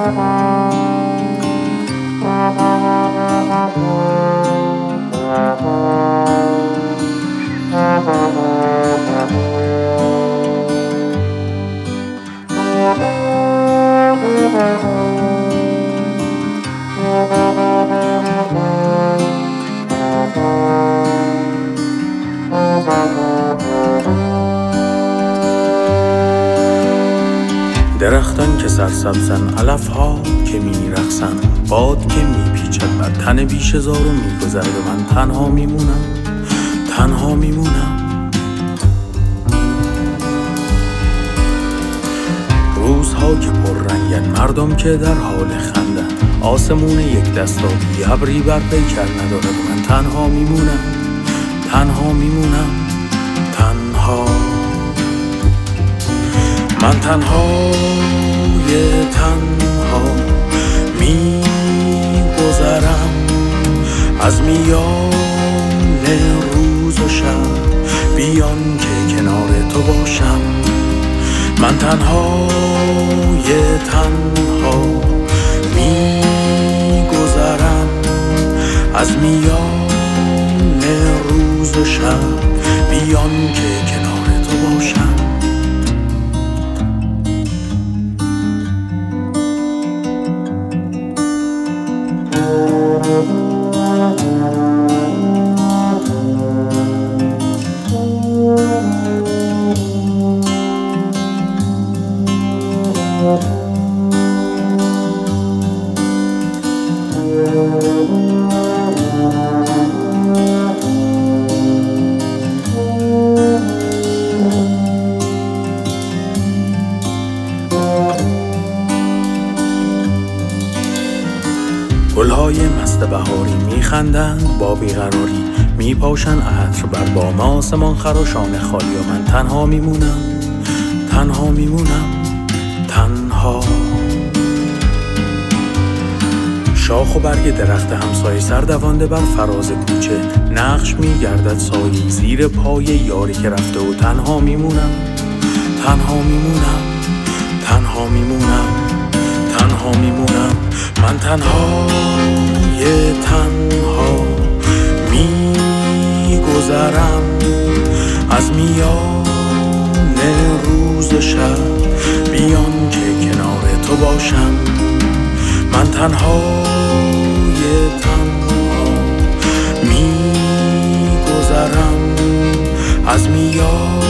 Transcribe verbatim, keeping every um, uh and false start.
درختان که سرسبزن، علف ها که می رقصن، باد که می پیچد بر تن بیش زار و می گذر به من تنها می مونم، تنها می مونم. روزها که پر رنگن، مردم که در حال خندن، آسمون یک دستابی ابری بر پیکر نداره به من تنها می مونم، تنها می مونم، تنها. من تنهای تنها می گذرم از میان روز و شب بیان که کنار تو باشم. من تنهای تنها می گذرم از میان روز و شب بیان که کنار تو باشم. گلهای مست بهاری میخندند با بیقراری، میپاشن عطر بر بام آسمان خراشان خالی و من تنها میمونم، تنها میمونم، تنها. شاخ و برگ درخت همسایه سردوانده بر فراز کوچه، نقش میگردد سایه زیر پای یاری که رفته و تنها میمونم، تنها میمونم، تنها میمونم، تنها میمونم. من تنهای تنها می گذرم از میان روز و شب بیان که کنار تو باشم. من تنهای تنها می گذرم از میان